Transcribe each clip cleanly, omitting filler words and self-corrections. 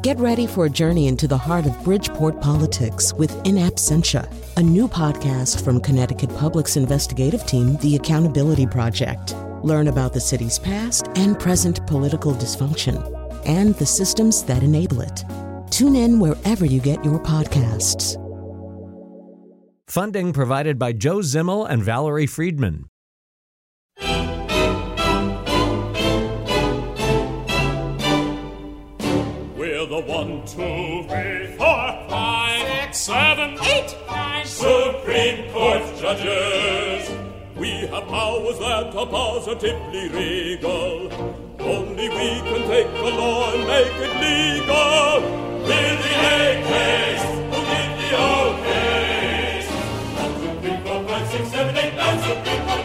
Get ready for a journey into the heart of Bridgeport politics with In Absentia, a new podcast from Connecticut Public's investigative team, The Accountability Project. Learn about the city's past and present political dysfunction and the systems that enable it. Tune in wherever you get your podcasts. Funding provided by Joe Zimmel and Valerie Friedman. We're the 1, 2, 3, 4, 5, 6, 7, 8, 9 Supreme Court judges. We have powers that are positively regal. Only we can take the law and make it legal. We're the A case, who did the O case. 1, 2, 3, 4, 5, 6, 7, 8, 9 Supreme Court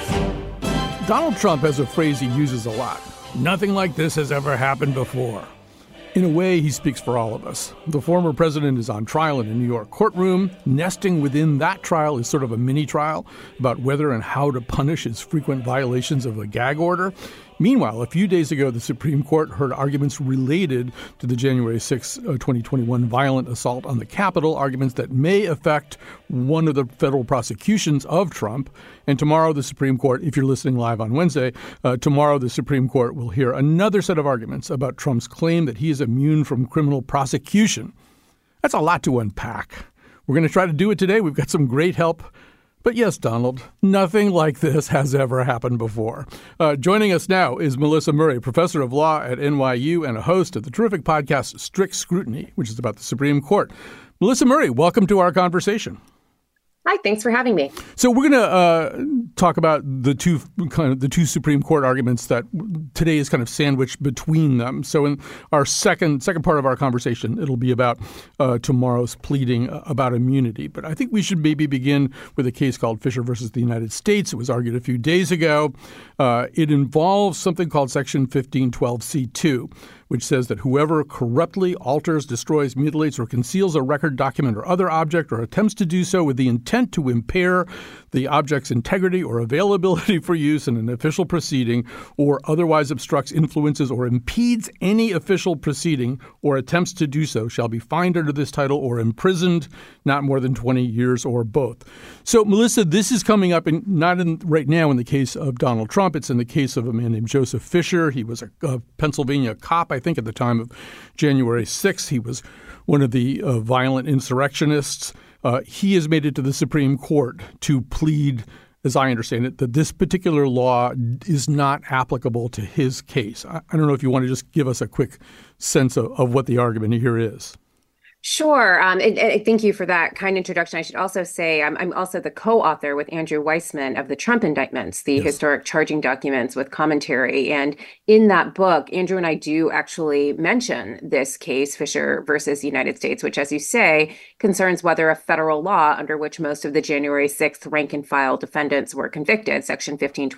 judges. Donald Trump has a phrase he uses a lot. Nothing like this has ever happened before. In a way, he speaks for all of us. The former president is on trial in a New York courtroom. Nesting within that trial is sort of a mini-trial about whether and how to punish his frequent violations of the gag order. Meanwhile, a few days ago, the Supreme Court heard arguments related to the January 6, 2021 violent assault on the Capitol, arguments that may affect one of the federal prosecutions of Trump. And tomorrow, the Supreme Court, if you're listening live on Wednesday, tomorrow the Supreme Court will hear another set of arguments about Trump's claim that he is immune from criminal prosecution. That's a lot to unpack. We're going to try to do it today. We've got some great help. But yes, Donald, nothing like this has ever happened before. Joining us now is Melissa Murray, professor of law at NYU and a host of the terrific podcast Strict Scrutiny, which is about the Supreme Court. Melissa Murray, welcome to our conversation. Hi, thanks for having me. So we're going to talk about the two Supreme Court arguments that today is kind of sandwiched between them. So in our second part of our conversation, it'll be about tomorrow's pleading about immunity. But I think we should maybe begin with a case called Fisher versus the United States. It was argued a few days ago. It involves something called Section 1512C2, which says that whoever corruptly alters, destroys, mutilates, or conceals a record, document, or other object, or attempts to do so with the intent to impair the object's integrity or availability for use in an official proceeding, or otherwise obstructs, influences, or impedes any official proceeding, or attempts to do so, shall be fined under this title or imprisoned not more than 20 years or both. So, Melissa, this is coming up right now in the case of Donald Trump. It's in the case of a man named Joseph Fisher. He was a Pennsylvania cop, I think, at the time of January 6th. He was one of the violent insurrectionists. He has made it to the Supreme Court to plead, as I understand it, that this particular law is not applicable to his case. I don't know if you want to just give us a quick sense of what the argument here is. Sure. And thank you for that kind introduction. I should also say I'm also the co-author with Andrew Weissman of the Trump indictments, the historic charging documents with commentary. And in that book, Andrew and I do actually mention this case, Fisher versus United States, which, as you say, concerns whether a federal law under which most of the January 6th rank and file defendants were convicted, Section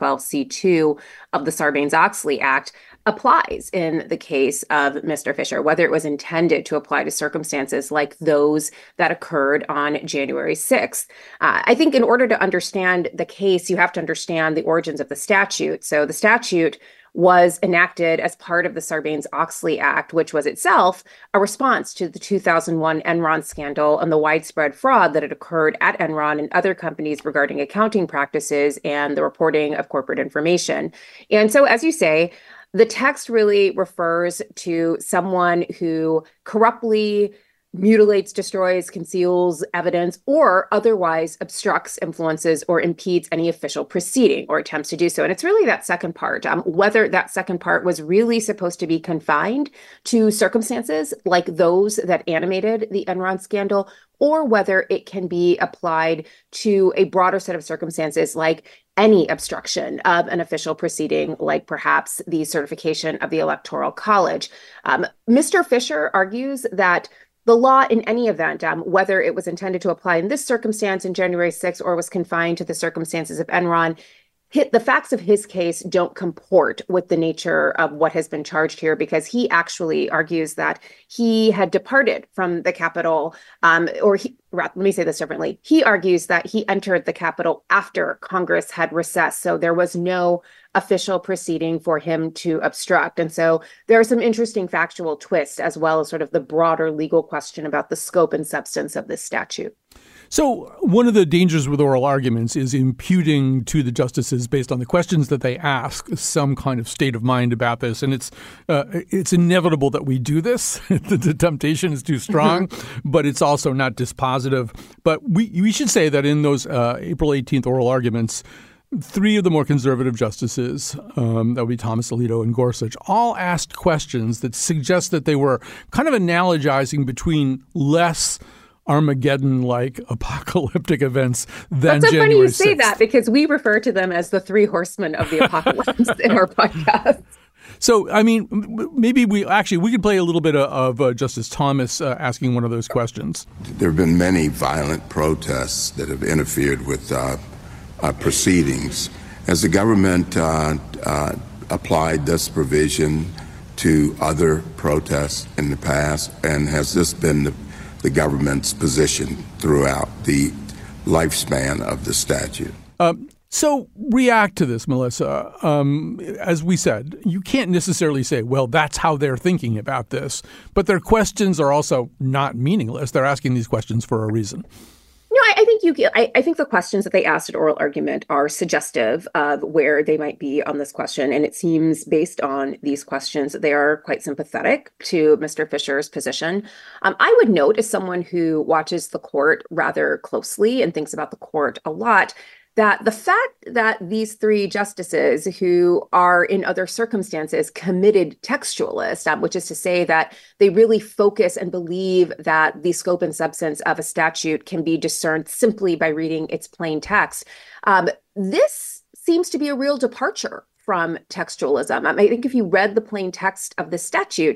1512C2 of the Sarbanes-Oxley Act, applies in the case of Mr. Fisher, whether it was intended to apply to circumstances like those that occurred on January 6th. I think in order to understand the case, you have to understand the origins of the statute. So the statute was enacted as part of the Sarbanes-Oxley Act, which was itself a response to the 2001 Enron scandal and the widespread fraud that had occurred at Enron and other companies regarding accounting practices and the reporting of corporate information. And so, as you say, the text really refers to someone who corruptly mutilates, destroys, conceals evidence, or otherwise obstructs, influences, or impedes any official proceeding or attempts to do so. And it's really that second part, whether that second part was really supposed to be confined to circumstances like those that animated the Enron scandal, or whether it can be applied to a broader set of circumstances like any obstruction of an official proceeding, like perhaps the certification of the Electoral College. Mr. Fisher argues that the law, in any event, whether it was intended to apply in this circumstance in January 6th or was confined to the circumstances of Enron, the facts of his case don't comport with the nature of what has been charged here, because he actually argues that he had departed from the Capitol, let me say this differently. He argues that he entered the Capitol after Congress had recessed, so there was no official proceeding for him to obstruct. And so there are some interesting factual twists, as well as sort of the broader legal question about the scope and substance of this statute. So one of the dangers with oral arguments is imputing to the justices, based on the questions that they ask, some kind of state of mind about this. And it's inevitable that we do this. The temptation is too strong, but it's also not dispositive. But we should say that in those April 18th oral arguments, three of the more conservative justices, that would be Thomas Alito and Gorsuch, all asked questions that suggest that they were kind of analogizing between less Armageddon-like apocalyptic events than January 6th. That's so funny you say that, because we refer to them as the three horsemen of the apocalypse in our podcast. So, I mean, maybe we could play a little bit of Justice Thomas asking one of those questions. There have been many violent protests that have interfered with proceedings. Has the government applied this provision to other protests in the past? And has this been the government's position throughout the lifespan of the statute? So react to this, Melissa. As we said, you can't necessarily say, well, that's how they're thinking about this. But their questions are also not meaningless. They're asking these questions for a reason. No, I think the questions that they asked at oral argument are suggestive of where they might be on this question. And it seems, based on these questions, that they are quite sympathetic to Mr. Fisher's position. I would note, as someone who watches the court rather closely and thinks about the court a lot, that the fact that these three justices, who are in other circumstances committed textualists, which is to say that they really focus and believe that the scope and substance of a statute can be discerned simply by reading its plain text, this seems to be a real departure from textualism. I think if you read the plain text of the statute,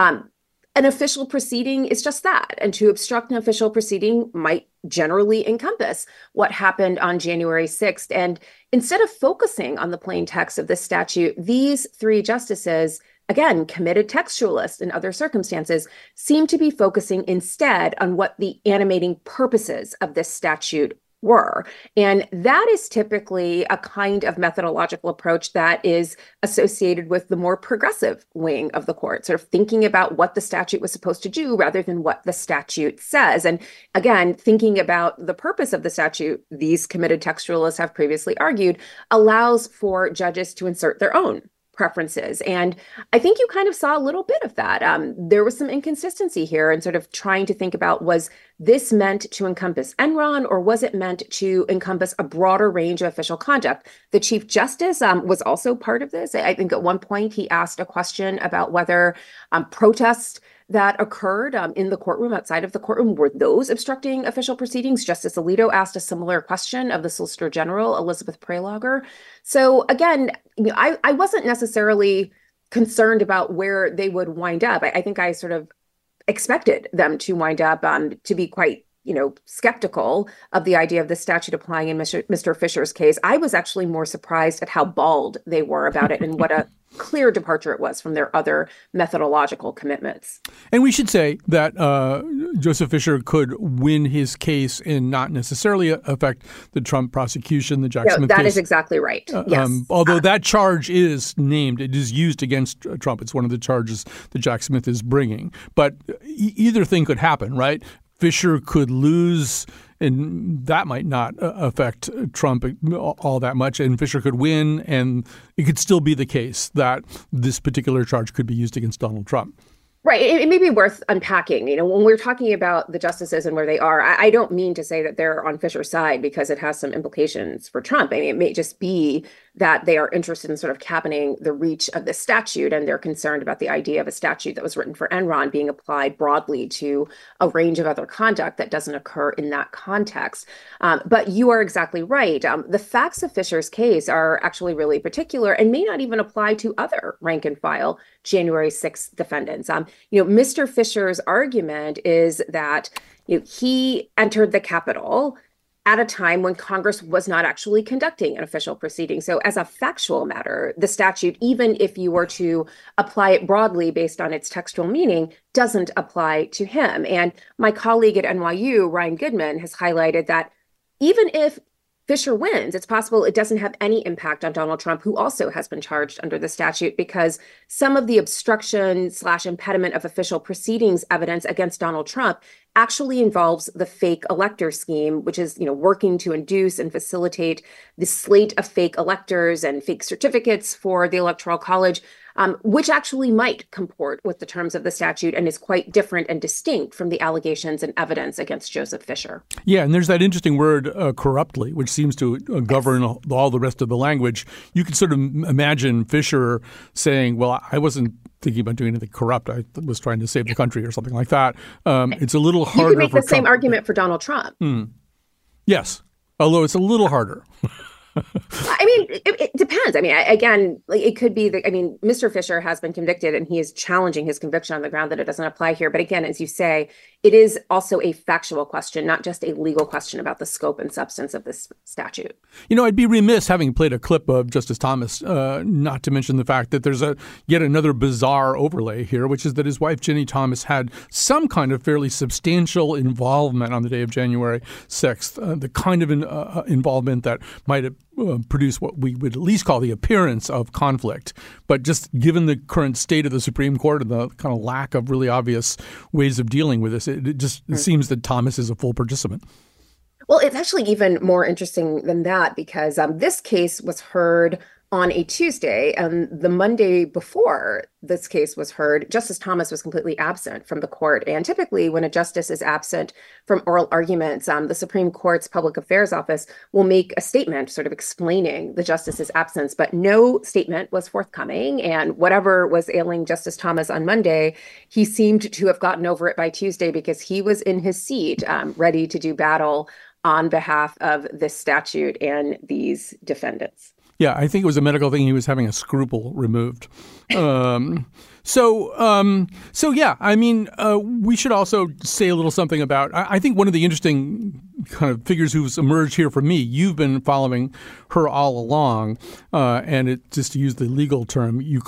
an official proceeding is just that. And to obstruct an official proceeding might generally encompass what happened on January 6th. And instead of focusing on the plain text of the statute, these three justices, again, committed textualists in other circumstances, seem to be focusing instead on what the animating purposes of this statute were. And that is typically a kind of methodological approach that is associated with the more progressive wing of the court, sort of thinking about what the statute was supposed to do rather than what the statute says. And again, thinking about the purpose of the statute, these committed textualists have previously argued, allows for judges to insert their own preferences. And I think you kind of saw a little bit of that. There was some inconsistency here in sort of trying to think about, was this meant to encompass Enron, or was it meant to encompass a broader range of official conduct? The Chief Justice was also part of this. I think at one point he asked a question about whether protests that occurred in the courtroom, outside of the courtroom, were those obstructing official proceedings? Justice Alito asked a similar question of the Solicitor General, Elizabeth Praylager. So again, I wasn't necessarily concerned about where they would wind up. I think I sort of expected them to wind up to be quite skeptical of the idea of the statute applying in Mr. Fisher's case. I was actually more surprised at how bald they were about it and what a clear departure it was from their other methodological commitments. And we should say that Joseph Fisher could win his case and not necessarily affect the Trump prosecution, the Jack Smith case. That is exactly right. Yes. Although that charge is named, it is used against Trump. It's one of the charges that Jack Smith is bringing. But either thing could happen, right? Fisher could lose, and that might not affect Trump all that much. And Fisher could win, and it could still be the case that this particular charge could be used against Donald Trump. Right. It may be worth unpacking. When we're talking about the justices and where they are, I don't mean to say that they're on Fisher's side because it has some implications for Trump. I mean, it may just be that they are interested in sort of cabining the reach of the statute, and they're concerned about the idea of a statute that was written for Enron being applied broadly to a range of other conduct that doesn't occur in that context. But you are exactly right. The facts of Fisher's case are actually really particular and may not even apply to other rank and file January 6th defendants. Mr. Fisher's argument is that he entered the Capitol at a time when Congress was not actually conducting an official proceeding. So as a factual matter, the statute, even if you were to apply it broadly based on its textual meaning, doesn't apply to him. And my colleague at NYU, Ryan Goodman, has highlighted that even if Fisher wins, it's possible it doesn't have any impact on Donald Trump, who also has been charged under the statute, because some of the obstruction/impediment of official proceedings evidence against Donald Trump actually involves the fake elector scheme, which is, working to induce and facilitate the slate of fake electors and fake certificates for the Electoral College, which actually might comport with the terms of the statute and is quite different and distinct from the allegations and evidence against Joseph Fisher. Yeah, and there's that interesting word, corruptly, which seems to govern all the rest of the language. You could sort of imagine Fisher saying, well, I wasn't thinking about doing anything corrupt. I was trying to save the country or something like that. It's a little harder. You could make the same Trump. argument for Donald Trump. Yes, although it's a little harder. I mean, it depends. I mean, again, it could be that, Mr. Fisher has been convicted and he is challenging his conviction on the ground that it doesn't apply here. But again, as you say, it is also a factual question, not just a legal question about the scope and substance of this statute. I'd be remiss, having played a clip of Justice Thomas, not to mention the fact that there's yet another bizarre overlay here, which is that his wife, Ginny Thomas, had some kind of fairly substantial involvement on the day of January 6th, the kind of involvement that might have produce what we would at least call the appearance of conflict. But just given the current state of the Supreme Court and the kind of lack of really obvious ways of dealing with this, it seems that Thomas is a full participant. Well, it's actually even more interesting than that, because this case was heard on a Tuesday, and the Monday before this case was heard, Justice Thomas was completely absent from the court. And typically when a justice is absent from oral arguments, the Supreme Court's Public Affairs Office will make a statement sort of explaining the justice's absence, but no statement was forthcoming. And whatever was ailing Justice Thomas on Monday, he seemed to have gotten over it by Tuesday, because he was in his seat, ready to do battle on behalf of this statute and these defendants. Yeah, I think it was a medical thing. He was having a scruple removed. So we should also say a little something about, I think one of the interesting kind of figures who's emerged here for me, you've been following her all along, and just to use the legal term, your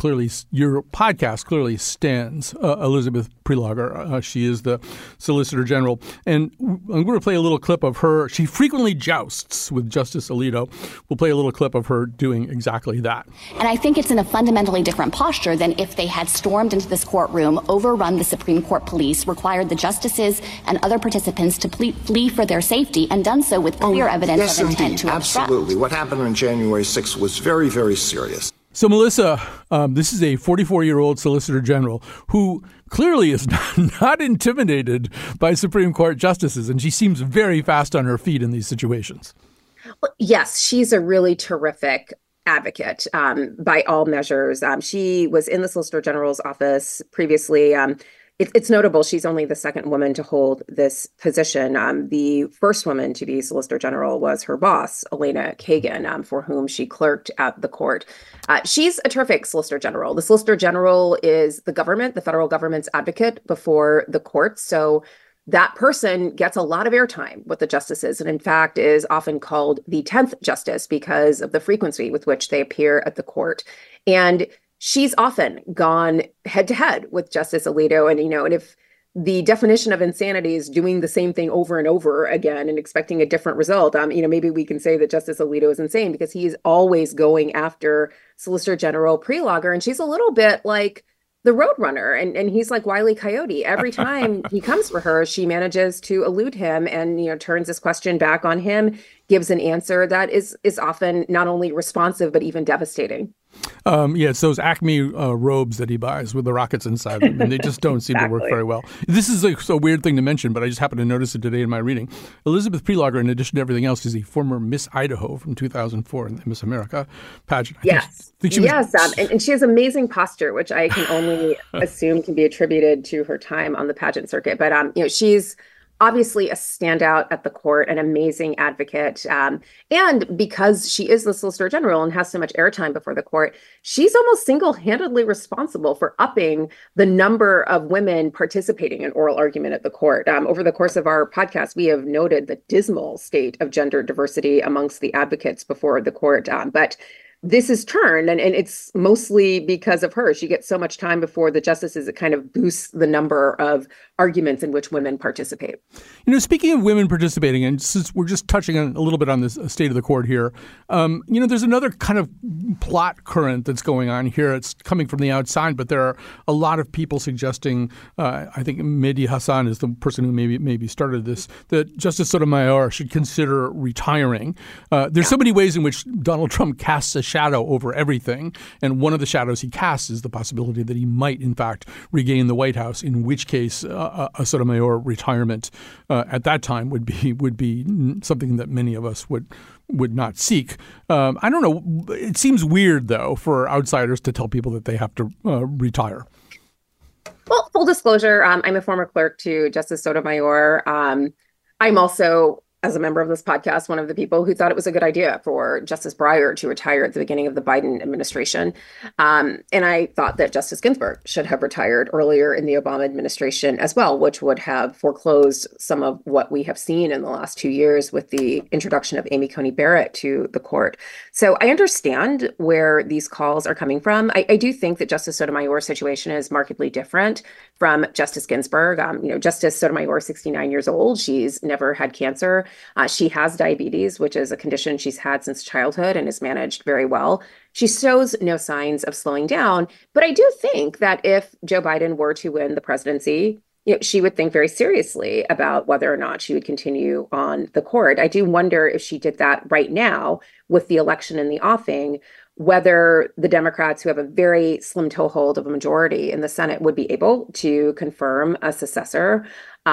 podcast clearly stands Elizabeth Prelogar. She is the Solicitor General. And I'm going to play a little clip of her. She frequently jousts with Justice Alito. We'll play a little clip of her doing exactly that. And I think it's in a fundamentally different posture than if they had stormed into this courtroom, overrun the Supreme Court police, required the justices and other participants to flee for their safety, and done so with clear evidence of intent to obstruct. Absolutely. What happened on January 6th was very, very serious. So, Melissa, this is a 44-year-old Solicitor General who clearly is not intimidated by Supreme Court justices, and she seems very fast on her feet in these situations. Well, yes, she's a really terrific advocate by all measures. She was in the Solicitor General's office previously. It's notable she's only the second woman to hold this position. The first woman to be Solicitor General was her boss, Elena Kagan, for whom she clerked at the court. She's a terrific Solicitor General. The Solicitor General is the government, the federal government's advocate before the courts. So that person gets a lot of airtime with the justices, and in fact is often called the 10th justice because of the frequency with which they appear at the court. And she's often gone head to head with Justice Alito. And if the definition of insanity is doing the same thing over and over again and expecting a different result, maybe we can say that Justice Alito is insane, because he is always going after Solicitor General Prelogar. And she's a little bit like the Roadrunner, and he's like Wile E. Coyote. Every time he comes for her, she manages to elude him and turns this question back on him, gives an answer that is often not only responsive but even devastating. It's those Acme robes that he buys with the rockets inside them, and they just don't seem to work very well. This is a weird thing to mention, but I just happened to notice it today in my reading. Elizabeth Prelogar, in addition to everything else, is a former Miss Idaho from 2004 in the Miss America pageant. And she has amazing posture, which I can only assume can be attributed to her time on the pageant circuit. But she's obviously a standout at the court, an amazing advocate. And because she is the Solicitor General and has so much airtime before the court, she's almost single-handedly responsible for upping the number of women participating in oral argument at the court. Over the course of our podcast, we have noted the dismal state of gender diversity amongst the advocates before the court. But this has turned, and it's mostly because of her. She gets so much time before the justices, it kind of boosts the number of arguments in which women participate. Speaking of women participating, and since we're just touching on a little bit on this state of the court here, there's another kind of plot current that's going on here. It's coming from the outside, but there are a lot of people suggesting, I think Mehdi Hasan is the person who maybe started this, that Justice Sotomayor should consider retiring. There's so many ways in which Donald Trump casts a shadow over everything, and one of the shadows he casts is the possibility that he might, in fact, regain the White House, in which case a Sotomayor retirement at that time would be something that many of us would not seek. I don't know. It seems weird, though, for outsiders to tell people that they have to retire. Well, full disclosure, I'm a former clerk to Justice Sotomayor. I'm also, as a member of this podcast, one of the people who thought it was a good idea for Justice Breyer to retire at the beginning of the Biden administration. And I thought that Justice Ginsburg should have retired earlier in the Obama administration as well, which would have foreclosed some of what we have seen in the last 2 years with the introduction of Amy Coney Barrett to the court. So I understand where these calls are coming from. I do think that Justice Sotomayor's situation is markedly different from Justice Ginsburg. Justice Sotomayor is 69 years old. She's never had cancer. She has diabetes, which is a condition she's had since childhood and is managed very well. She shows no signs of slowing down. But I do think that if Joe Biden were to win the presidency, she would think very seriously about whether or not she would continue on the court. I do wonder if she did that right now with the election in the offing, whether the Democrats, who have a very slim toehold of a majority in the Senate, would be able to confirm a successor.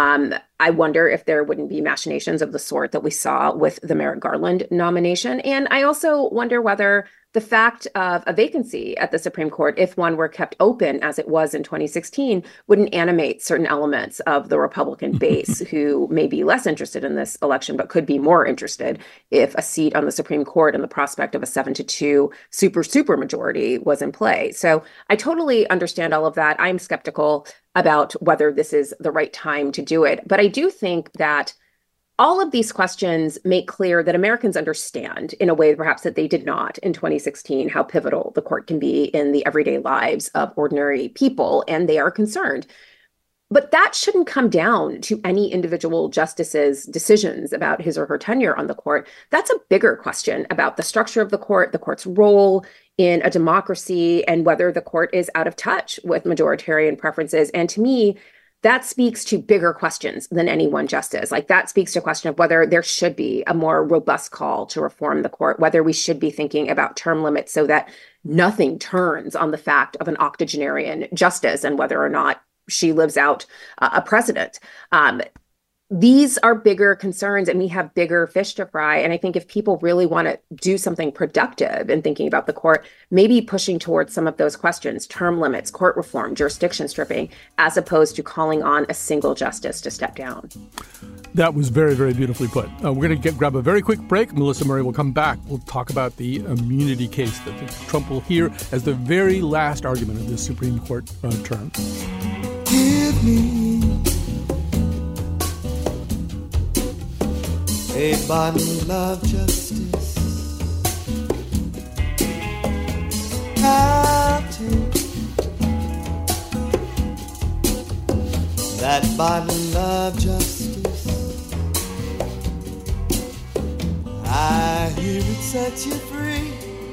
I wonder if there wouldn't be machinations of the sort that we saw with the Merrick Garland nomination. And I also wonder whether the fact of a vacancy at the Supreme Court, if one were kept open as it was in 2016, wouldn't animate certain elements of the Republican base who may be less interested in this election, but could be more interested if a seat on the Supreme Court and the prospect of a 7-2 super majority was in play. So I totally understand all of that. I'm skeptical about whether this is the right time to do it. But I do think that all of these questions make clear that Americans understand, in a way perhaps that they did not in 2016, how pivotal the court can be in the everyday lives of ordinary people, and they are concerned. But that shouldn't come down to any individual justice's decisions about his or her tenure on the court. That's a bigger question about the structure of the court's role in a democracy, and whether the court is out of touch with majoritarian preferences. And to me, that speaks to bigger questions than any one justice. Like, that speaks to a question of whether there should be a more robust call to reform the court, whether we should be thinking about term limits so that nothing turns on the fact of an octogenarian justice and whether or not she lives out a precedent. These are bigger concerns, and we have bigger fish to fry. And I think if people really want to do something productive in thinking about the court, maybe pushing towards some of those questions, term limits, court reform, jurisdiction stripping, as opposed to calling on a single justice to step down. That was very, very beautifully put. We're going to grab a very quick break. Melissa Murray will come back. We'll talk about the immunity case that Trump will hear as the very last argument of this Supreme Court term. Give me a bottle of justice. I'll take that bottle of justice. I hear it set you free.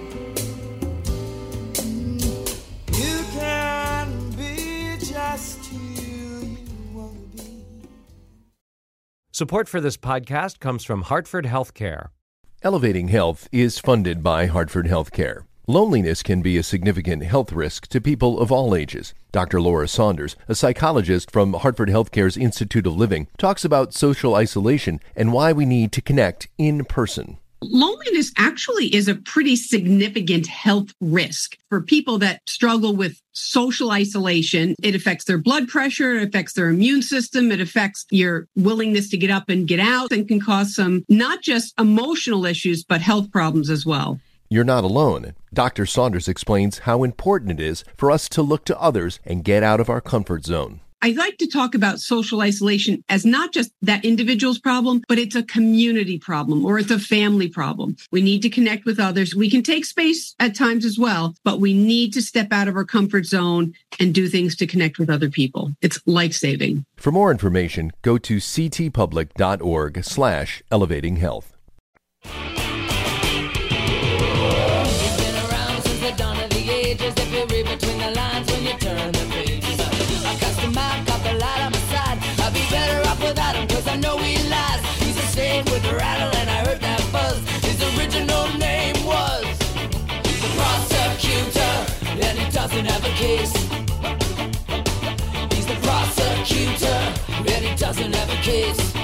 You can be just who you want to be. Support for this podcast comes from Hartford Healthcare. Elevating Health is funded by Hartford Healthcare. Loneliness can be a significant health risk to people of all ages. Dr. Laura Saunders, a psychologist from Hartford Healthcare's Institute of Living, talks about social isolation and why we need to connect in person. Loneliness actually is a pretty significant health risk for people that struggle with social isolation. It affects their blood pressure, it affects their immune system, it affects your willingness to get up and get out, and can cause some not just emotional issues, but health problems as well. You're not alone. Dr. Saunders explains how important it is for us to look to others and get out of our comfort zone. I like to talk about social isolation as not just that individual's problem, but it's a community problem or it's a family problem. We need to connect with others. We can take space at times as well, but we need to step out of our comfort zone and do things to connect with other people. It's life-saving. For more information, go to ctpublic.org/elevatinghealth. I know he lies. He's a saint with a rattle, and I heard that buzz. His original name was the prosecutor, and he doesn't have a case. He's the prosecutor, and he doesn't have a case.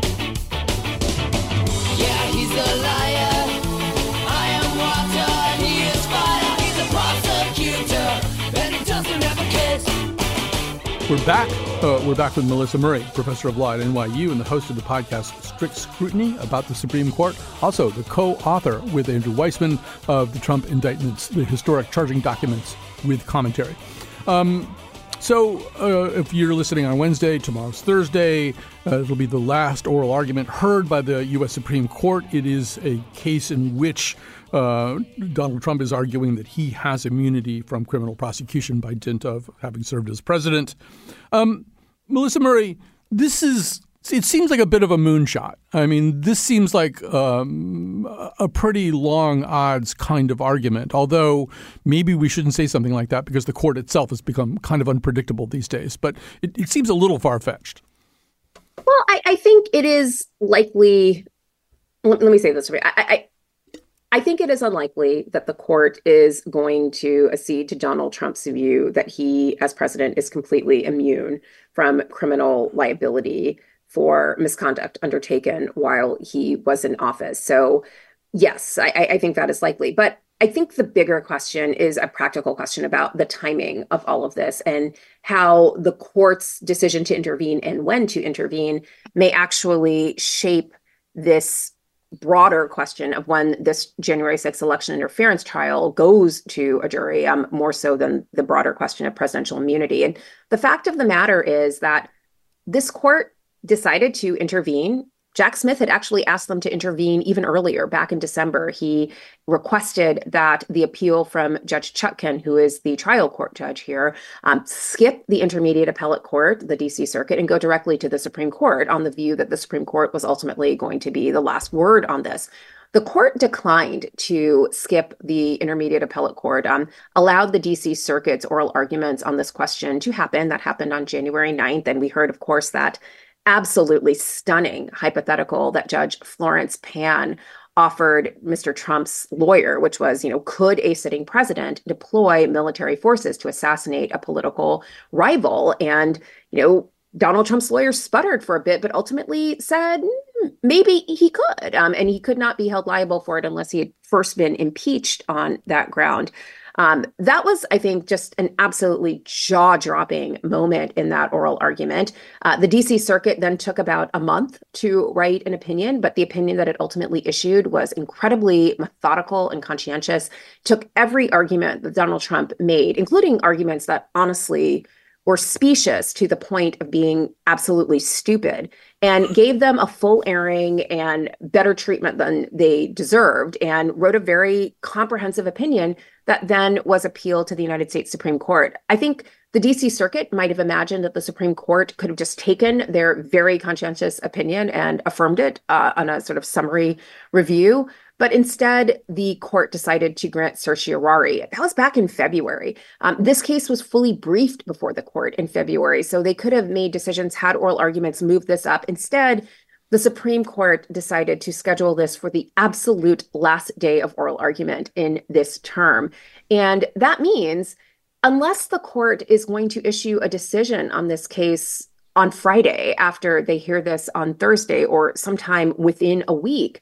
Yeah, he's a liar. I am water, and he is fire. He's a prosecutor, and he doesn't have a case. We're back with Melissa Murray, professor of law at NYU and the host of the podcast Strict Scrutiny about the Supreme Court. Also the co-author with Andrew Weissmann of the Trump indictments, the historic charging documents with commentary. So if you're listening on Wednesday, tomorrow's Thursday, it'll be the last oral argument heard by the U.S. Supreme Court. It is a case in which Donald Trump is arguing that he has immunity from criminal prosecution by dint of having served as president. Melissa Murray, it seems like a bit of a moonshot. I mean, this seems like a pretty long odds kind of argument, although maybe we shouldn't say something like that because the court itself has become kind of unpredictable these days. But it seems a little far-fetched. Well, I think it is likely. Let me say this. I think it is unlikely that the court is going to accede to Donald Trump's view that he, as president, is completely immune from criminal liability for misconduct undertaken while he was in office. So, yes, I think that is likely. But I think the bigger question is a practical question about the timing of all of this and how the court's decision to intervene and when to intervene may actually shape this broader question of when this January 6th election interference trial goes to a jury, more so than the broader question of presidential immunity. And the fact of the matter is that this court decided to intervene. Jack Smith had actually asked them to intervene even earlier, back in December. He requested that the appeal from Judge Chutkan, who is the trial court judge here, skip the intermediate appellate court, the D.C. Circuit, and go directly to the Supreme Court on the view that the Supreme Court was ultimately going to be the last word on this. The court declined to skip the intermediate appellate court, allowed the D.C. Circuit's oral arguments on this question to happen. That happened on January 9th. And we heard, of course, that absolutely stunning hypothetical that Judge Florence Pan offered Mr. Trump's lawyer, which was, could a sitting president deploy military forces to assassinate a political rival? And, Donald Trump's lawyer sputtered for a bit, but ultimately said maybe he could, and he could not be held liable for it unless he had first been impeached on that ground. That was, I think, just an absolutely jaw-dropping moment in that oral argument. The D.C. Circuit then took about a month to write an opinion, but the opinion that it ultimately issued was incredibly methodical and conscientious, took every argument that Donald Trump made, including arguments that honestly were specious to the point of being absolutely stupid, and gave them a full airing and better treatment than they deserved, and wrote a very comprehensive opinion that then was appealed to the United States Supreme Court. I think the D.C. Circuit might have imagined that the Supreme Court could have just taken their very conscientious opinion and affirmed it on a sort of summary review. But instead, the court decided to grant certiorari. That was back in February. This case was fully briefed before the court in February, so they could have made decisions, had oral arguments, moved this up. Instead, the Supreme Court decided to schedule this for the absolute last day of oral argument in this term. And that means, unless the court is going to issue a decision on this case on Friday after they hear this on Thursday or sometime within a week,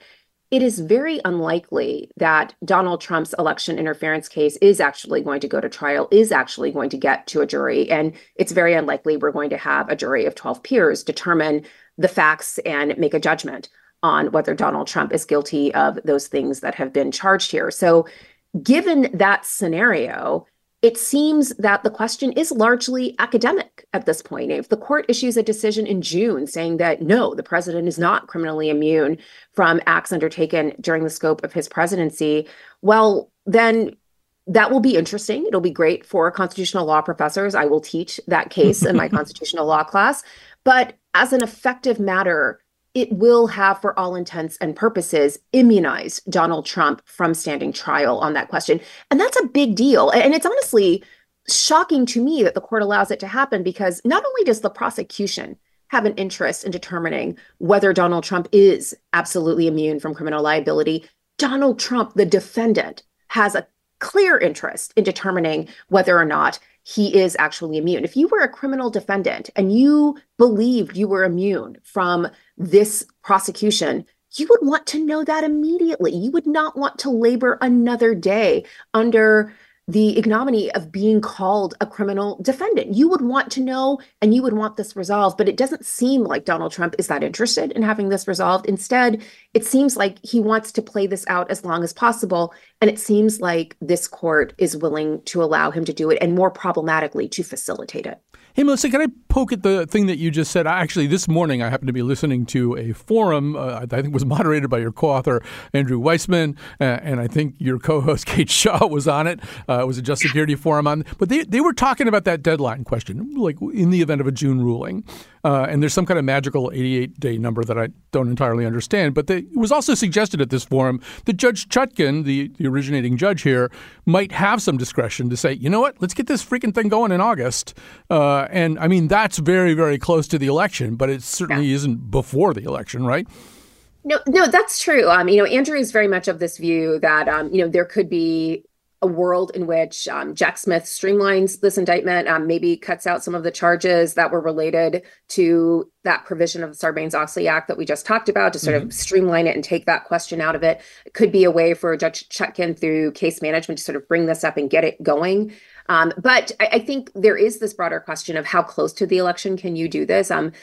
it is very unlikely that Donald Trump's election interference case is actually going to go to trial, is actually going to get to a jury. And it's very unlikely we're going to have a jury of 12 peers determine the facts and make a judgment on whether Donald Trump is guilty of those things that have been charged here. So given that scenario, it seems that the question is largely academic at this point. If the court issues a decision in June saying that, no, the president is not criminally immune from acts undertaken during the scope of his presidency, well, then that will be interesting. It'll be great for constitutional law professors. I will teach that case in my constitutional law class. But as an effective matter, it will have, for all intents and purposes, immunized Donald Trump from standing trial on that question. And that's a big deal. And it's honestly shocking to me that the court allows it to happen, because not only does the prosecution have an interest in determining whether Donald Trump is absolutely immune from criminal liability, Donald Trump, the defendant, has a clear interest in determining whether or not he is actually immune. If you were a criminal defendant and you believed you were immune from this prosecution, you would want to know that immediately. You would not want to labor another day under the ignominy of being called a criminal defendant. You would want to know, and you would want this resolved, but it doesn't seem like Donald Trump is that interested in having this resolved. Instead, it seems like he wants to play this out as long as possible, and it seems like this court is willing to allow him to do it, and more problematically, to facilitate it. Hey, Melissa, can I poke at the thing that you just said? Actually, this morning I happened to be listening to a forum I think was moderated by your co-author, Andrew Weissman, and I think your co-host, Kate Shaw, was on it. It was a Just Security forum. But they were talking about that deadline question, like in the event of a June ruling. And there's some kind of magical 88-day number that I don't entirely understand. But it was also suggested at this forum that Judge Chutkan, the originating judge here, might have some discretion to say, you know what, let's get this freaking thing going in August. And I mean, that's very, very close to the election, but it certainly isn't before the election, right? No, that's true. Andrew is very much of this view that, there could be a world in which Jack Smith streamlines this indictment, maybe cuts out some of the charges that were related to that provision of the Sarbanes-Oxley Act that we just talked about, to sort of streamline it and take that question out of it. It could be a way for Judge Chutkan through case management to sort of bring this up and get it going. But I think there is this broader question of how close to the election can you do this? The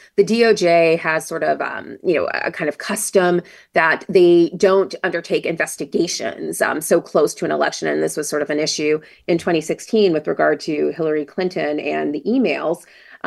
DOJ has sort of, a kind of custom that they don't undertake investigations so close to an election. And this was sort of an issue in 2016 with regard to Hillary Clinton and the emails.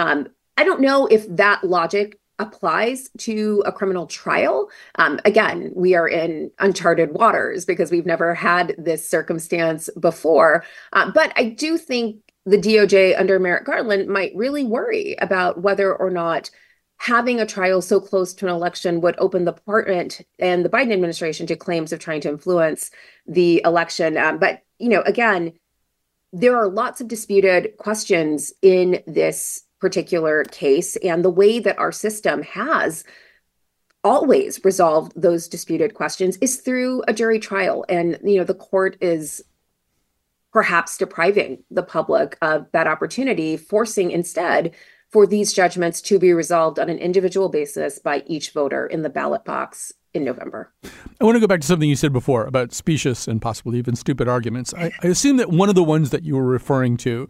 I don't know if that logic applies to a criminal trial. Again, we are in uncharted waters because we've never had this circumstance before. But I do think the DOJ under Merrick Garland might really worry about whether or not having a trial so close to an election would open the department and the Biden administration to claims of trying to influence the election. But, again, there are lots of disputed questions in this particular case, and the way that our system has always resolved those disputed questions is through a jury trial. And, the court is perhaps depriving the public of that opportunity, forcing instead for these judgments to be resolved on an individual basis by each voter in the ballot box in November. I want to go back to something you said before about specious and possibly even stupid arguments. I assume that one of the ones that you were referring to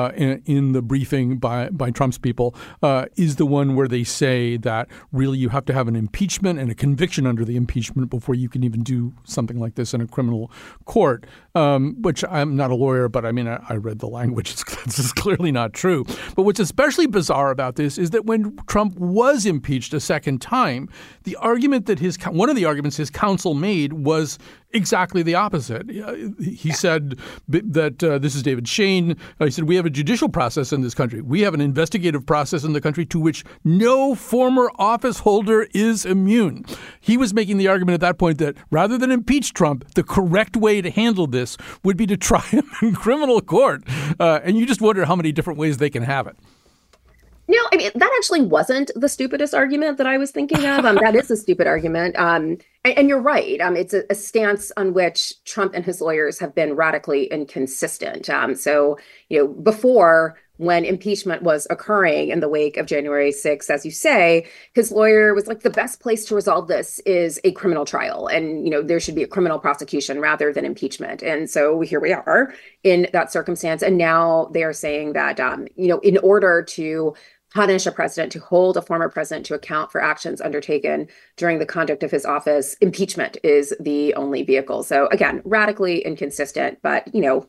in the briefing by Trump's people is the one where they say that really you have to have an impeachment and a conviction under the impeachment before you can even do something like this in a criminal court, which I'm not a lawyer, but I mean, I read the language. This is clearly not true. But what's especially bizarre about this is that when Trump was impeached a second time, the argument that one of the arguments his counsel made was exactly the opposite. He said that this is David Shane. He said, we have a judicial process in this country. We have an investigative process in the country to which no former office holder is immune. He was making the argument at that point that rather than impeach Trump, the correct way to handle this would be to try him in criminal court. And you just wonder how many different ways they can have it. No, I mean, that actually wasn't the stupidest argument that I was thinking of. That is a stupid argument. And you're right. It's a stance on which Trump and his lawyers have been radically inconsistent. So, before when impeachment was occurring in the wake of January 6th, as you say, his lawyer was like, the best place to resolve this is a criminal trial. And, there should be a criminal prosecution rather than impeachment. And so here we are in that circumstance. And now they are saying that, in order to punish a president, to hold a former president to account for actions undertaken during the conduct of his office, impeachment is the only vehicle. So again, radically inconsistent, but,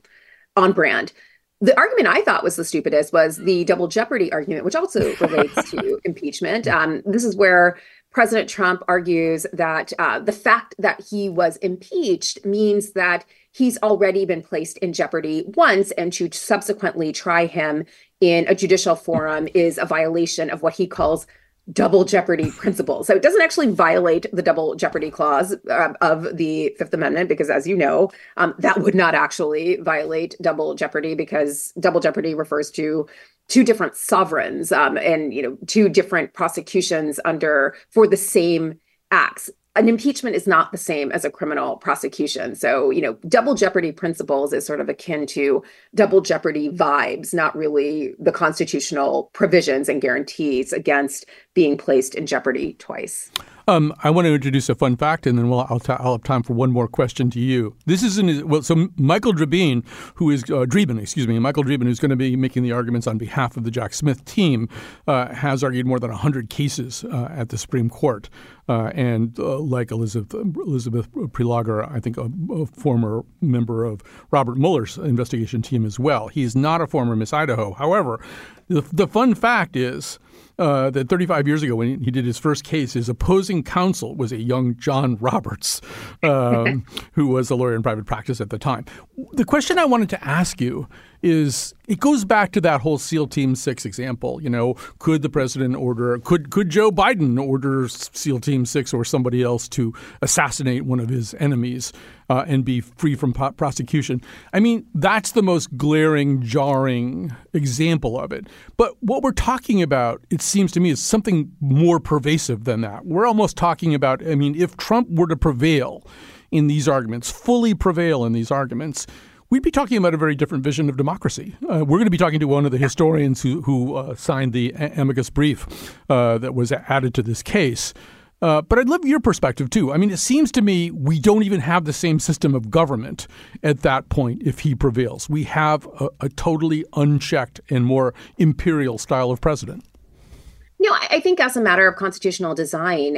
on brand. The argument I thought was the stupidest was the double jeopardy argument, which also relates to impeachment. This is where President Trump argues that the fact that he was impeached means that he's already been placed in jeopardy once, and to subsequently try him in a judicial forum is a violation of what he calls double jeopardy principles. So it doesn't actually violate the double jeopardy clause of the Fifth Amendment, because as you know, that would not actually violate double jeopardy, because double jeopardy refers to two different sovereigns and two different prosecutions for the same acts. An impeachment is not the same as a criminal prosecution. So, double jeopardy principles is sort of akin to double jeopardy vibes, not really the constitutional provisions and guarantees against being placed in jeopardy twice. I want to introduce a fun fact, and then I'll have time for one more question to you. This is so Michael Dreeben, who's going to be making the arguments on behalf of the Jack Smith team, has argued more than 100 cases at the Supreme Court. And like Elizabeth Prelogar, I think a former member of Robert Mueller's investigation team as well. He's not a former Miss Idaho. However, the fun fact is that 35 years ago, when he did his first case, his opposing counsel was a young John Roberts, who was a lawyer in private practice at the time. The question I wanted to ask you is, it goes back to that whole SEAL Team 6 example. Could the president could Joe Biden order SEAL Team 6 or somebody else to assassinate one of his enemies and be free from prosecution? I mean, that's the most glaring, jarring example of it. But what we're talking about, it seems to me, is something more pervasive than that. We're almost talking about, if Trump were to prevail in these arguments, fully prevail in these arguments, we'd be talking about a very different vision of democracy. We're going to be talking to one of the historians who signed the amicus brief that was added to this case. But I'd love your perspective, too. It seems to me we don't even have the same system of government at that point if he prevails. We have a totally unchecked and more imperial style of president. I think as a matter of constitutional design,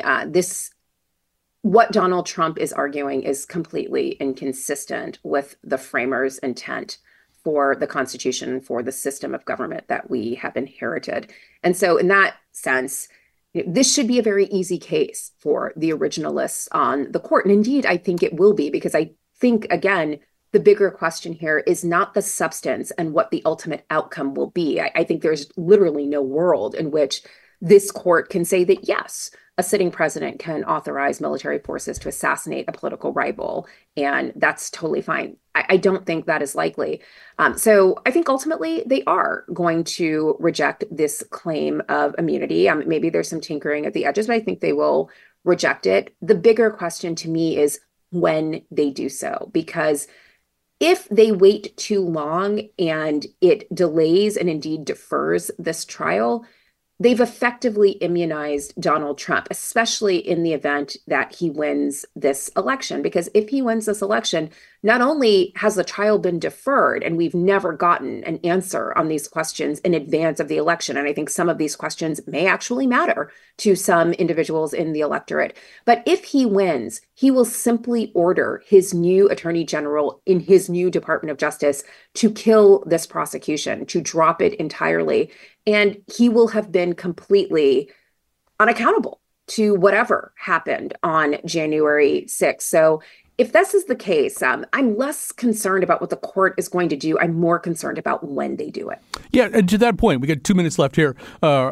what Donald Trump is arguing is completely inconsistent with the framers' intent for the Constitution, for the system of government that we have inherited. And so in that sense, this should be a very easy case for the originalists on the court. And indeed, I think it will be, because I think, again, the bigger question here is not the substance and what the ultimate outcome will be. I think there's literally no world in which this court can say that, yes, a sitting president can authorize military forces to assassinate a political rival, and that's totally fine. I don't think that is likely. So I think ultimately they are going to reject this claim of immunity. Maybe there's some tinkering at the edges, but I think they will reject it. The bigger question to me is when they do so, because if they wait too long and it delays and indeed defers this trial, they've effectively immunized Donald Trump, especially in the event that he wins this election. Because if he wins this election, not only has the trial been deferred, and we've never gotten an answer on these questions in advance of the election, and I think some of these questions may actually matter to some individuals in the electorate, but if he wins, he will simply order his new attorney general in his new Department of Justice to kill this prosecution, to drop it entirely. And he will have been completely unaccountable to whatever happened on January 6th. So if this is the case, I'm less concerned about what the court is going to do. I'm more concerned about when they do it. Yeah, and to that point, we got 2 minutes left here.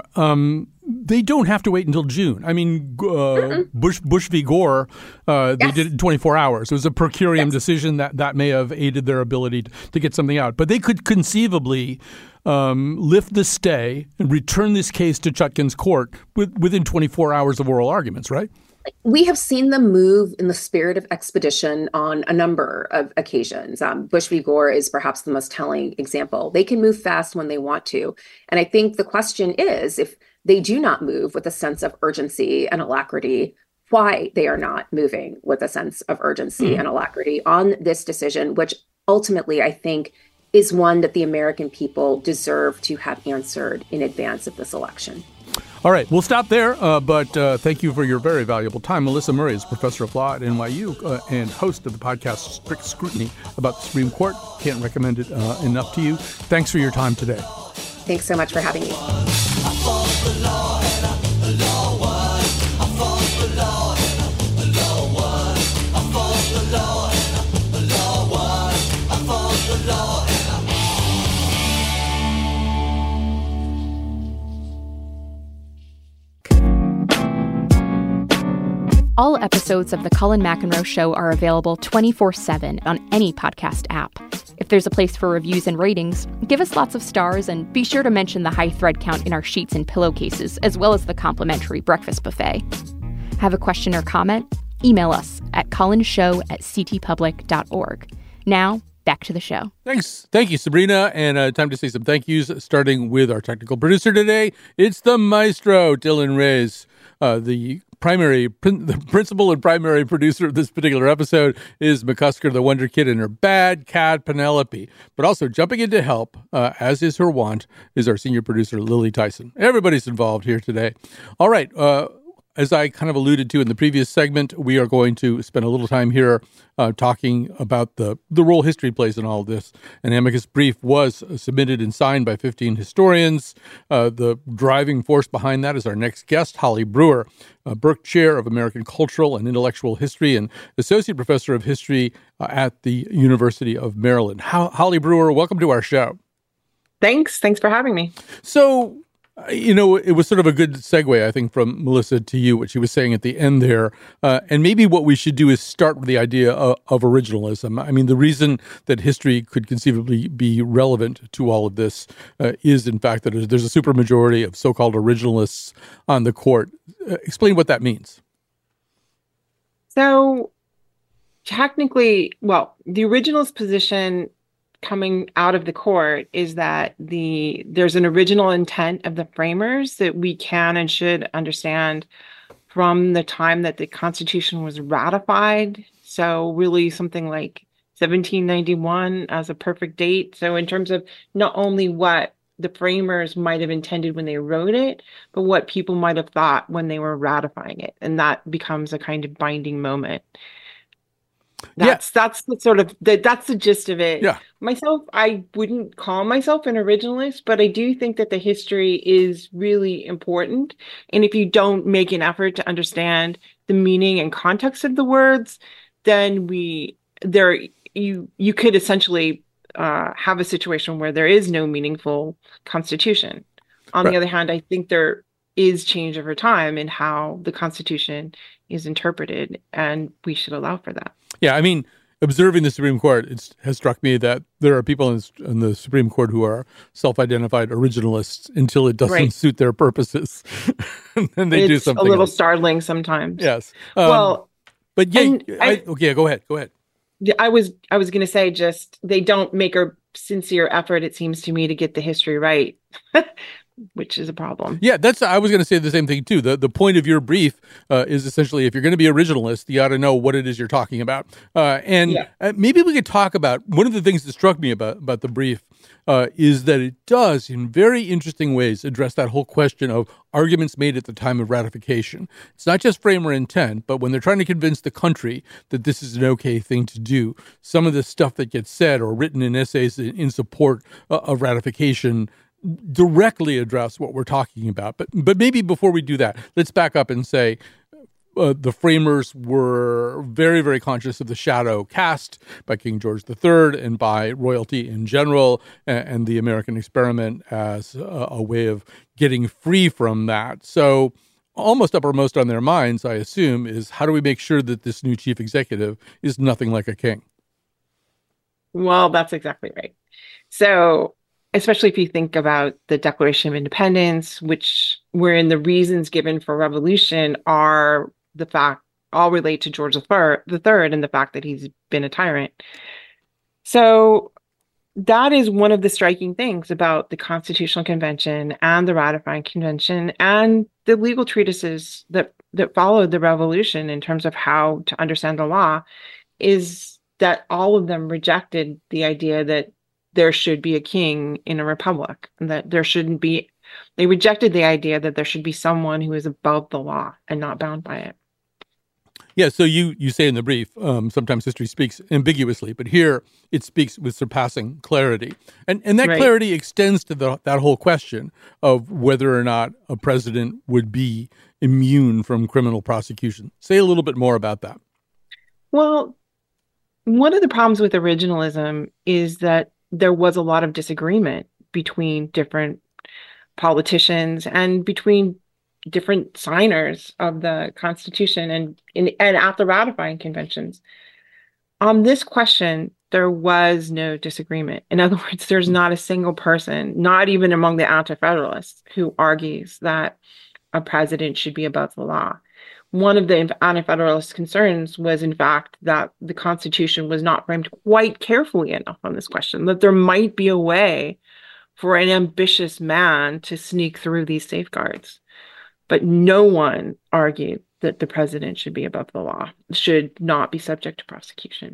They don't have to wait until June. Bush v. Gore, they did it in 24 hours. It was a per curiam decision that may have aided their ability to get something out. But they could conceivably lift the stay and return this case to Chutkan's court within 24 hours of oral arguments, right? We have seen them move in the spirit of expedition on a number of occasions. Bush v. Gore is perhaps the most telling example. They can move fast when they want to. And I think the question is, if they do not move with a sense of urgency and alacrity, why they are not moving with a sense of urgency and alacrity on this decision, which ultimately I think is one that the American people deserve to have answered in advance of this election. All right, we'll stop there, but thank you for your very valuable time. Melissa Murray is professor of law at NYU and host of the podcast Strict Scrutiny about the Supreme Court. Can't recommend it enough to you. Thanks for your time today. Thanks so much for having me. All episodes of The Colin McEnroe Show are available 24/7 on any podcast app. If there's a place for reviews and ratings, give us lots of stars and be sure to mention the high thread count in our sheets and pillowcases, as well as the complimentary breakfast buffet. Have a question or comment? Email us at colinshow@ctpublic.org. Now, back to the show. Thanks. Thank you, Sabrina. And time to say some thank yous, starting with our technical producer today. It's the maestro, Dylan Reyes. The principal and primary producer of this particular episode is McCusker, the Wonder Kid, and her bad cat, Penelope. But also jumping in to help, as is her wont, is our senior producer, Lily Tyson. Everybody's involved here today. All right. As I kind of alluded to in the previous segment, we are going to spend a little time here talking about the role history plays in all of this. An amicus brief was submitted and signed by 15 historians. The driving force behind that is our next guest, Holly Brewer, Burke Chair of American Cultural and Intellectual History and Associate Professor of History at the University of Maryland. Holly Brewer, welcome to our show. Thanks for having me. So, it was sort of a good segue, I think, from Melissa to you, what she was saying at the end there. And maybe what we should do is start with the idea of originalism. I mean, the reason that history could conceivably be relevant to all of this is, in fact, that there's a supermajority of so-called originalists on the court. Explain what that means. So, technically, the originalist position coming out of the court is that there's an original intent of the framers that we can and should understand from the time that the Constitution was ratified. So really something like 1791 as a perfect date. So in terms of not only what the framers might have intended when they wrote it, but what people might have thought when they were ratifying it. And that becomes a kind of binding moment. That's the sort of that's the gist of it. Yeah. Myself, I wouldn't call myself an originalist, but I do think that the history is really important. And if you don't make an effort to understand the meaning and context of the words, then you could essentially have a situation where there is no meaningful constitution. On the other hand, I think there is change over time in how the Constitution is interpreted, and we should allow for that. Yeah, I mean, observing the Supreme Court, it has struck me that there are people in the Supreme Court who are self-identified originalists until it doesn't suit their purposes. And they do something a little startling sometimes. Yes. But yeah, go ahead. I was going to say, just they don't make a sincere effort, it seems to me, to get the history right. Which is a problem. Yeah, I was going to say the same thing, too. The point of your brief is essentially, if you're going to be originalist, you ought to know what it is you're talking about. Maybe we could talk about, one of the things that struck me about the brief is that it does, in very interesting ways, address that whole question of arguments made at the time of ratification. It's not just framer intent, but when they're trying to convince the country that this is an okay thing to do, some of the stuff that gets said or written in essays in support of ratification directly address what we're talking about. But maybe before we do that, let's back up and say the framers were very, very conscious of the shadow cast by King George III and by royalty in general, and the American experiment as a way of getting free from that. So almost uppermost on their minds, I assume, is how do we make sure that this new chief executive is nothing like a king? Well, that's exactly right. So especially if you think about the Declaration of Independence, which wherein the reasons given for revolution are all relate to George the Third and the fact that he's been a tyrant. So that is one of the striking things about the Constitutional Convention and the ratifying convention and the legal treatises that followed the revolution in terms of how to understand the law, is that all of them rejected the idea that there should be a king in a republic, and that they rejected the idea that there should be someone who is above the law and not bound by it. Yeah, so you say in the brief, sometimes history speaks ambiguously, but here it speaks with surpassing clarity. And that clarity extends to that whole question of whether or not a president would be immune from criminal prosecution. Say a little bit more about that. Well, one of the problems with originalism is that there was a lot of disagreement between different politicians and between different signers of the Constitution and at the ratifying conventions. On this question, there was no disagreement. In other words, there's not a single person, not even among the Anti-Federalists, who argues that a president should be above the law. One of the Anti-Federalist concerns was, in fact, that the Constitution was not framed quite carefully enough on this question, that there might be a way for an ambitious man to sneak through these safeguards. But no one argued that the president should be above the law, should not be subject to prosecution.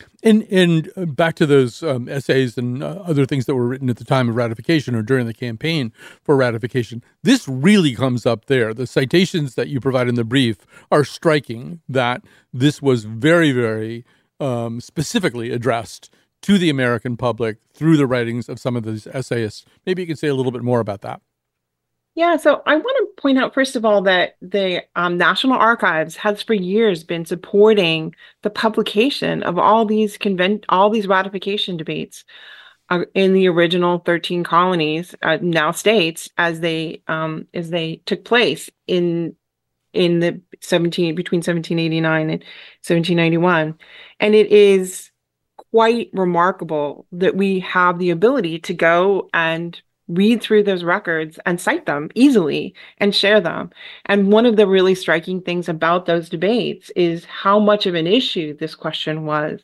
And back to those essays and other things that were written at the time of ratification or during the campaign for ratification, this really comes up there. The citations that you provide in the brief are striking, that this was very, very specifically addressed to the American public through the writings of some of these essayists. Maybe you can say a little bit more about that. Yeah, so I want to point out, first of all, that the National Archives has for years been supporting the publication of all these ratification debates in the original 13 colonies, now states, as they took place in the between 1789 and 1791. And it is quite remarkable that we have the ability to go and read through those records and cite them easily and share them. And one of the really striking things about those debates is how much of an issue this question was.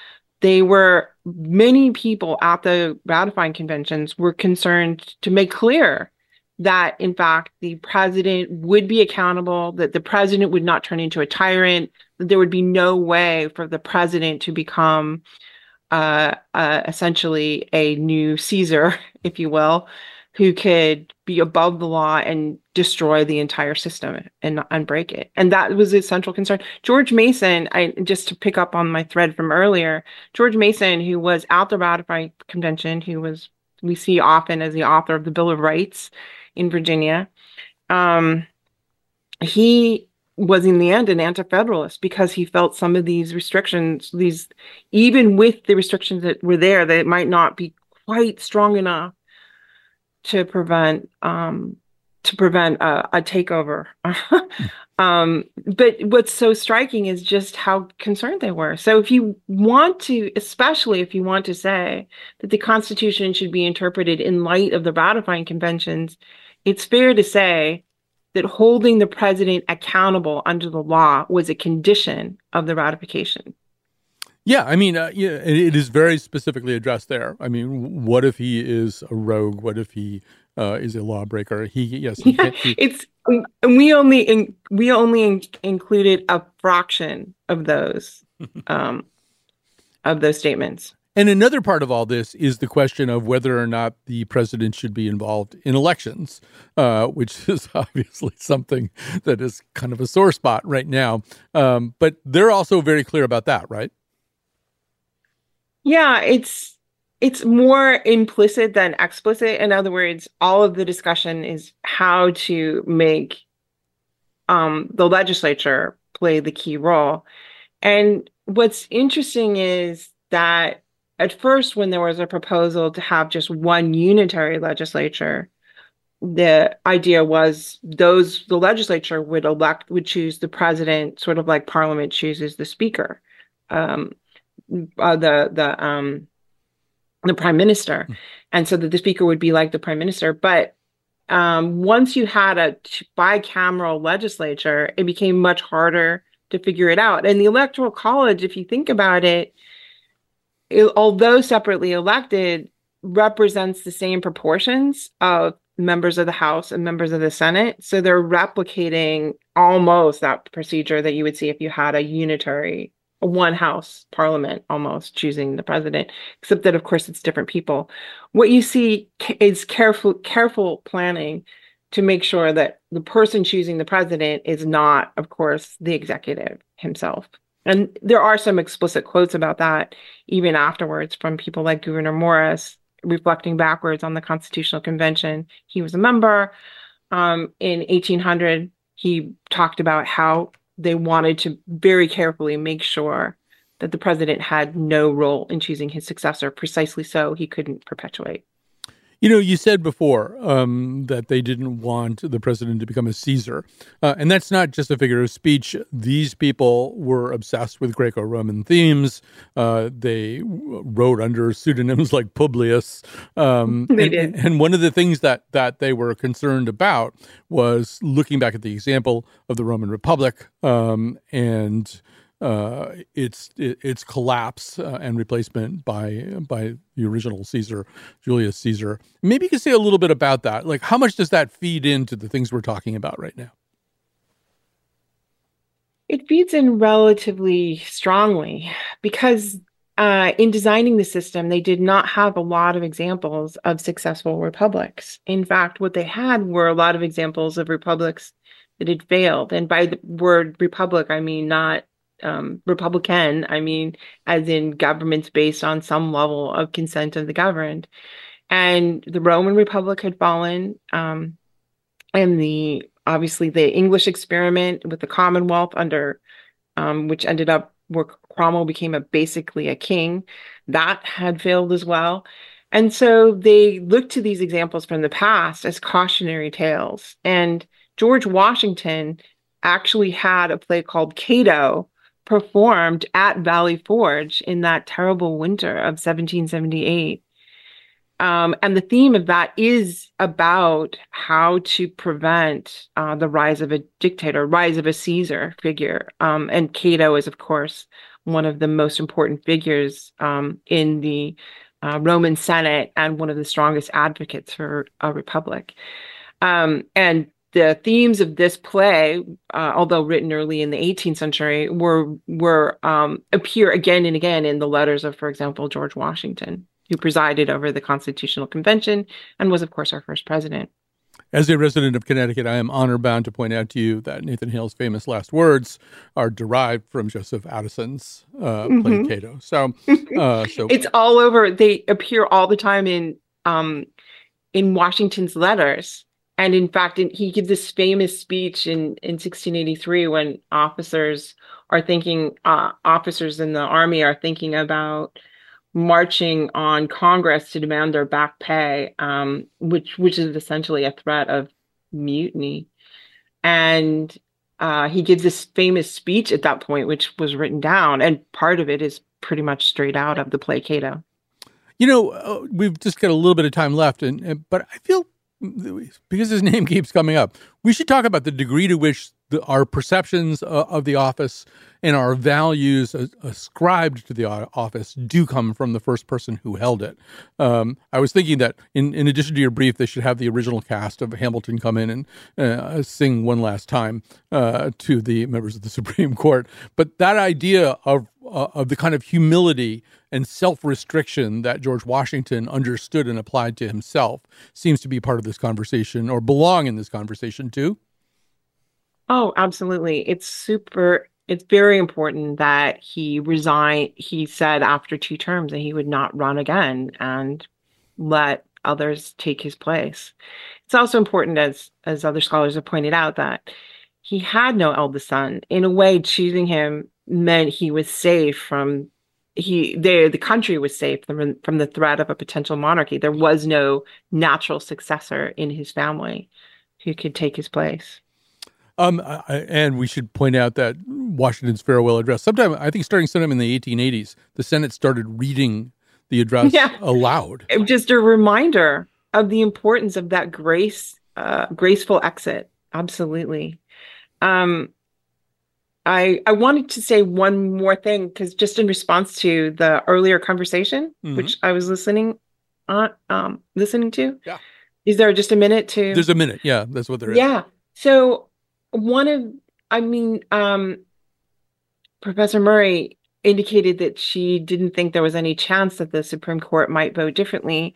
Many people at the ratifying conventions were concerned to make clear that, in fact, the president would be accountable, that the president would not turn into a tyrant, that there would be no way for the president to become essentially a new Caesar, if you will, who could be above the law and destroy the entire system and break it. And that was a central concern. George Mason, just to pick up on my thread from earlier, George Mason, who was at the ratifying convention, we see often as the author of the Bill of Rights in Virginia, he was in the end an anti-federalist because he felt some of these restrictions, even with the restrictions that were there, that it might not be quite strong enough to prevent a takeover. But what's so striking is just how concerned they were. So especially if you want to say that the Constitution should be interpreted in light of the ratifying conventions, it's fair to say that holding the president accountable under the law was a condition of the ratification. Yeah, I mean, it is very specifically addressed there. I mean, what if he is a rogue? What if he is a lawbreaker? We only included a fraction of those statements. And another part of all this is the question of whether or not the president should be involved in elections, which is obviously something that is kind of a sore spot right now. But they're also very clear about that, right? Yeah, it's more implicit than explicit. In other words, all of the discussion is how to make the legislature play the key role. And what's interesting is that at first, when there was a proposal to have just one unitary legislature, the idea was the legislature would choose the president, sort of like Parliament chooses the speaker, the prime minister, and so that the speaker would be like the prime minister. But once you had a bicameral legislature, it became much harder to figure it out. And the Electoral College, if you think about it, although separately elected, represents the same proportions of members of the House and members of the Senate. So they're replicating almost that procedure that you would see if you had a one house parliament almost choosing the president, except that, of course, it's different people. What you see is careful planning to make sure that the person choosing the president is not, of course, the executive himself. And there are some explicit quotes about that even afterwards from people like Gouverneur Morris, reflecting backwards on the Constitutional Convention. He was a member. In 1800, he talked about how they wanted to very carefully make sure that the president had no role in choosing his successor, precisely so he couldn't perpetuate. You know, you said before that they didn't want the president to become a Caesar. And that's not just a figure of speech. These people were obsessed with Greco-Roman themes. They wrote under pseudonyms like Publius. They did. And one of the things that they were concerned about was looking back at the example of the Roman Republic and its collapse and replacement by the original Caesar, Julius Caesar. Maybe you could say a little bit about that. Like, how much does that feed into the things we're talking about right now? It feeds in relatively strongly because in designing the system, they did not have a lot of examples of successful republics. In fact, what they had were a lot of examples of republics that had failed. And by the word republic, I mean not Republican, I mean, as in governments based on some level of consent of the governed. And the Roman Republic had fallen, and obviously the English experiment with the Commonwealth under, which ended up where Cromwell became basically a king, that had failed as well. And so they looked to these examples from the past as cautionary tales. And George Washington actually had a play called Cato performed at Valley Forge in that terrible winter of 1778. And the theme of that is about how to prevent the rise of a dictator, rise of a Caesar figure. And Cato is, of course, one of the most important figures in the Roman Senate and one of the strongest advocates for a republic. And the themes of this play, although written early in the 18th century, appear again and again in the letters of, for example, George Washington, who presided over the Constitutional Convention and was, of course, our first president. As a resident of Connecticut, I am honor-bound to point out to you that Nathan Hale's famous last words are derived from Joseph Addison's play Cato. So it's all over. They appear all the time in Washington's letters. And in fact, he gives this famous speech in 1683 when officers in the army are thinking about marching on Congress to demand their back pay, which is essentially a threat of mutiny. And he gives this famous speech at that point, which was written down, and part of it is pretty much straight out of the play Cato. You know, we've just got a little bit of time left, but I feel, because his name keeps coming up, we should talk about the degree to which our perceptions of the office and our values ascribed to the office do come from the first person who held it. I was thinking that in addition to your brief, they should have the original cast of Hamilton come in and sing one last time to the members of the Supreme Court. But that idea of the kind of humility and self-restriction that George Washington understood and applied to himself seems to be part of this conversation, or belong in this conversation too. Oh, absolutely. It's very important that he resigned. He said after 2 terms that he would not run again and let others take his place. It's also important, as other scholars have pointed out, that he had no eldest son. In a way, choosing him meant he was safe from the country was safe from the threat of a potential monarchy. There was no natural successor in his family who could take his place. And we should point out that Washington's farewell address, sometime in the 1880s, the Senate started reading the address aloud. Just a reminder of the importance of that grace graceful exit. Absolutely. I wanted to say one more thing, because just in response to the earlier conversation, which I was listening to. Yeah. Is there just a minute to? There's a minute. Yeah, that's what there is. Yeah. So Professor Murray indicated that she didn't think there was any chance that the Supreme Court might vote differently.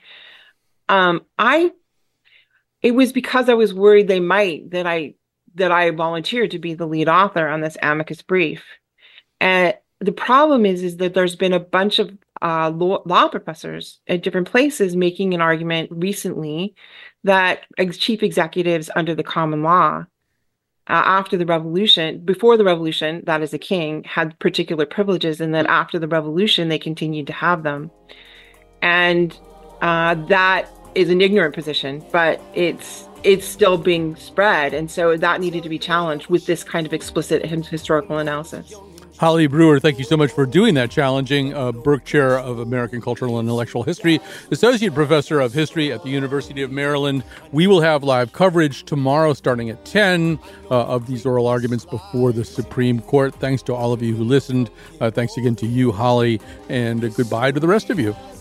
It was because I was worried they might that I volunteered to be the lead author on this amicus brief. And the problem is that there's been a bunch of law professors at different places making an argument recently that chief executives under the common law before the revolution, that is a king, had particular privileges, and that after the revolution, they continued to have them. And that is an ignorant position, but it's still being spread. And so that needed to be challenged with this kind of explicit historical analysis. Holly Brewer, thank you so much for doing that, challenging Burke Chair of American Cultural and Intellectual History, Associate Professor of History at the University of Maryland. We will have live coverage tomorrow starting at 10 of these oral arguments before the Supreme Court. Thanks to all of you who listened. Thanks again to you, Holly, and goodbye to the rest of you.